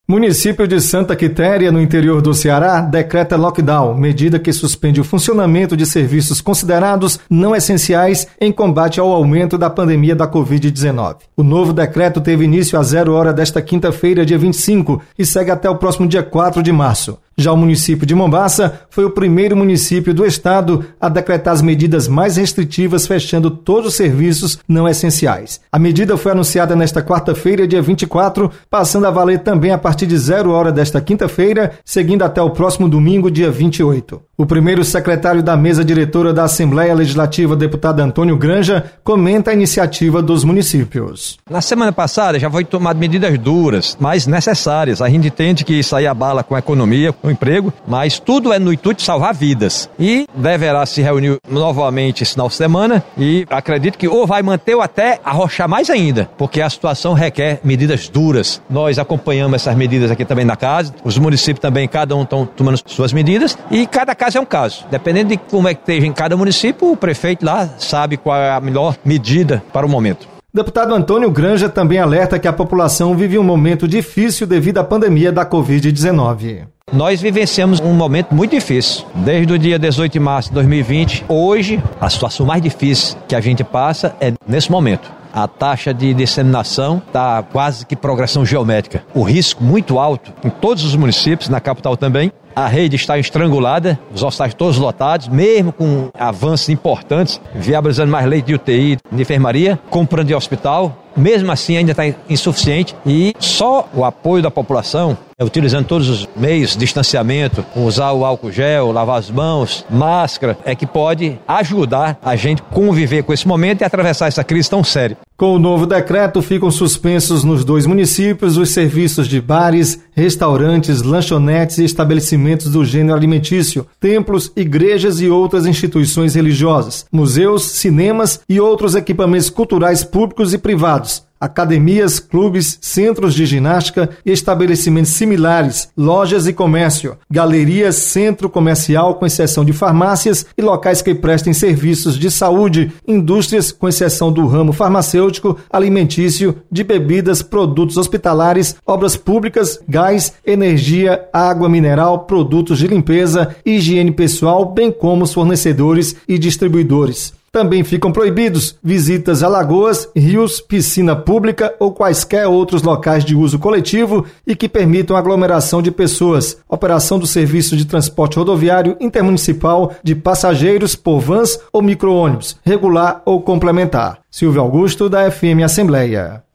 Município de Santa Quitéria, no interior do Ceará, decreta lockdown, medida que suspende o funcionamento de serviços considerados não essenciais em combate ao aumento da pandemia da Covid-19. O novo decreto teve início às 0 desta quinta-feira, dia 25, e segue até o próximo dia 4 de março. Já o município de Mombaça foi o primeiro município do estado a decretar as medidas mais restritivas, fechando todos os serviços não essenciais. A medida foi anunciada nesta quarta-feira, dia 24, passando a valer também a partir de 0 desta quinta-feira, seguindo até o próximo domingo, dia 28. O primeiro secretário da mesa diretora da Assembleia Legislativa, deputado Antônio Granja, comenta a iniciativa dos municípios. Na semana passada já foi tomado medidas duras, mas necessárias. A gente entende que isso aí abala com a economia, com o emprego, mas tudo é no intuito de salvar vidas. E deverá se reunir novamente esse final de semana e acredito que ou vai manter ou até arrochar mais ainda, porque a situação requer medidas duras. Nós acompanhamos essas medidas aqui também na casa, os municípios também, cada um estão tomando suas medidas e cada caso é um caso. Dependendo de como é que esteja em cada município, o prefeito lá sabe qual é a melhor medida para o momento. Deputado Antônio Granja também alerta que a população vive um momento difícil devido à pandemia da Covid-19. Nós vivenciamos um momento muito difícil, desde o dia 18 de março de 2020. Hoje, a situação mais difícil que a gente passa é nesse momento. A taxa de disseminação está quase que progressão geométrica. O risco muito alto em todos os municípios, na capital também. A rede está estrangulada, os hospitais todos lotados, mesmo com avanços importantes, viabilizando mais leite de UTI, de enfermaria, comprando de hospital. Mesmo assim ainda está insuficiente e só o apoio da população, utilizando todos os meios de distanciamento, usar o álcool gel, lavar as mãos, máscara, é que pode ajudar a gente a conviver com esse momento e atravessar essa crise tão séria. Com o novo decreto, ficam suspensos nos 2 municípios os serviços de bares, restaurantes, lanchonetes e estabelecimentos do gênero alimentício, templos, igrejas e outras instituições religiosas, museus, cinemas e outros equipamentos culturais públicos e privados, academias, clubes, centros de ginástica e estabelecimentos similares, lojas e comércio, galerias, centro comercial com exceção de farmácias e locais que prestem serviços de saúde, indústrias com exceção do ramo farmacêutico, alimentício, de bebidas, produtos hospitalares, obras públicas, gás, energia, água mineral, produtos de limpeza, higiene pessoal, bem como os fornecedores e distribuidores. Também ficam proibidos visitas a lagoas, rios, piscina pública ou quaisquer outros locais de uso coletivo e que permitam aglomeração de pessoas, operação do serviço de transporte rodoviário intermunicipal de passageiros por vans ou micro-ônibus, regular ou complementar. Silvio Augusto, da FM Assembleia.